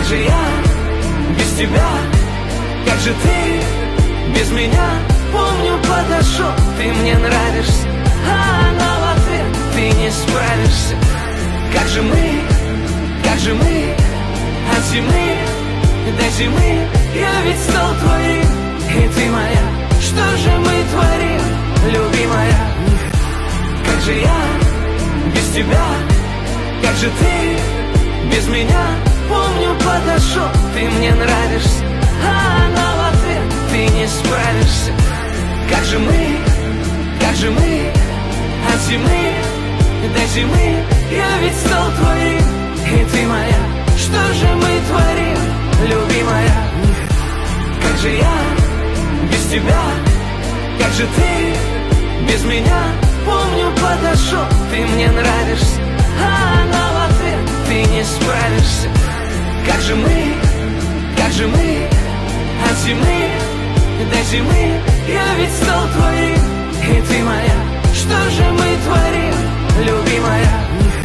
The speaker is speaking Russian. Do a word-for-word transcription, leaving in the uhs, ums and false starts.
же я без тебя? Как же ты без меня? Помню, подошел, ты мне нравишься, а она в ответ: ты не справишься. Как же мы, как же мы от зимы до зимы? Я ведь стал твоим, и ты моя. Что же мы творим, любимая? Как же я без тебя? Как же ты без меня? Помню, подошел, ты мне нравишься, а она в ответ: ты не справишься. Как же мы, как же мы от зимы до зимы? Я ведь стал твоим, и ты моя. Что же мы творим, любимая? Как же я без тебя? Как же ты без меня? Помню, подошел, ты мне нравишься, а она в ответ: ты не справишься. Как же мы, как же мы от зимы до зимы? Я ведь стал твоим, и ты моя.